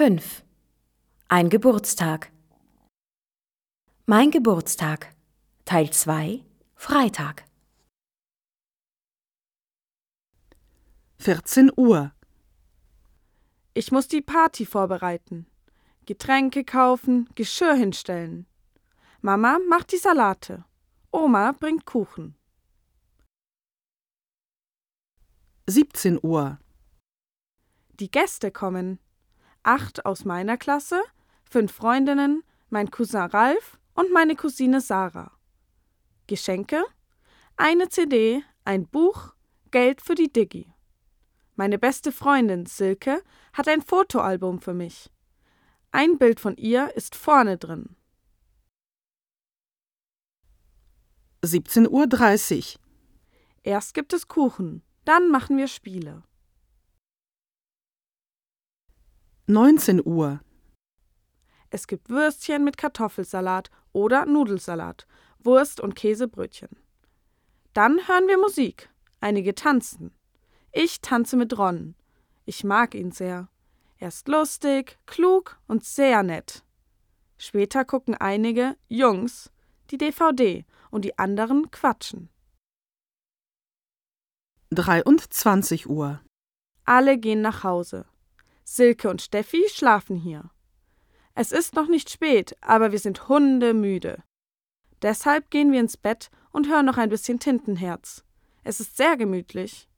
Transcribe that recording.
5. Ein Geburtstag. Mein Geburtstag. Teil 2. Freitag. 14 Uhr. Ich muss die Party vorbereiten. Getränke kaufen, Geschirr hinstellen. Mama macht die Salate. Oma bringt Kuchen. 17 Uhr. Die Gäste kommen. 8 aus meiner Klasse, 5 Freundinnen, mein Cousin Ralf und meine Cousine Sarah. Geschenke? Eine CD, ein Buch, Geld für die Diggi. Meine beste Freundin Silke hat ein Fotoalbum für mich. Ein Bild von ihr ist vorne drin. 17:30 Uhr. Erst gibt es Kuchen, dann machen wir Spiele. 19 Uhr. Es gibt Würstchen mit Kartoffelsalat oder Nudelsalat, Wurst und Käsebrötchen. Dann hören wir Musik. Einige tanzen. Ich tanze mit Ron. Ich mag ihn sehr. Er ist lustig, klug und sehr nett. Später gucken einige Jungs die DVD und die anderen quatschen. 23 Uhr. Alle gehen nach Hause. Silke und Steffi schlafen hier. Es ist noch nicht spät, aber wir sind hundemüde. Deshalb gehen wir ins Bett und hören noch ein bisschen Tintenherz. Es ist sehr gemütlich.